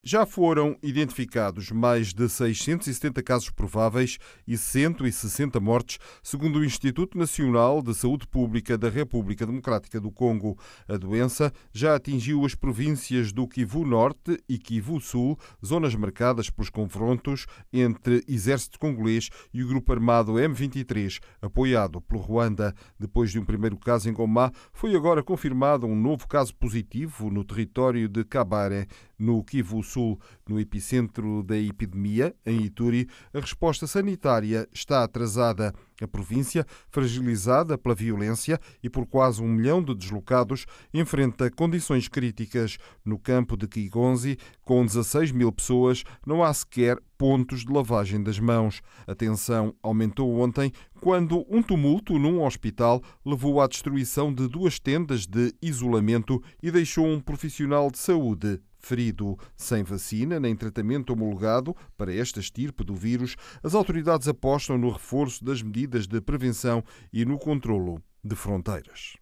Já foram identificados mais de 670 casos prováveis e 160 mortes, segundo o Instituto Nacional de Saúde Pública da República Democrática do Congo. A doença já atingiu as províncias do Kivu Norte e Kivu Sul, zonas marcadas pelos confrontos entre exército congolês e o grupo armado M23, apoiado pelo Ruanda. Depois de um primeiro caso em Goma, foi agora confirmado um novo caso positivo no território de Kabare, no Kivu Sul. No epicentro da epidemia, em Ituri, a resposta sanitária está atrasada. A província, fragilizada pela violência e por quase 1 milhão de deslocados, enfrenta condições críticas. No campo de Kigonzi, com 16 mil pessoas, não há sequer pontos de lavagem das mãos. A tensão aumentou ontem quando um tumulto num hospital levou à destruição de 2 tendas de isolamento e deixou um profissional de saúde ferido. Sem vacina nem tratamento homologado para esta estirpe do vírus, as autoridades apostam no reforço das medidas de prevenção e no controlo de fronteiras.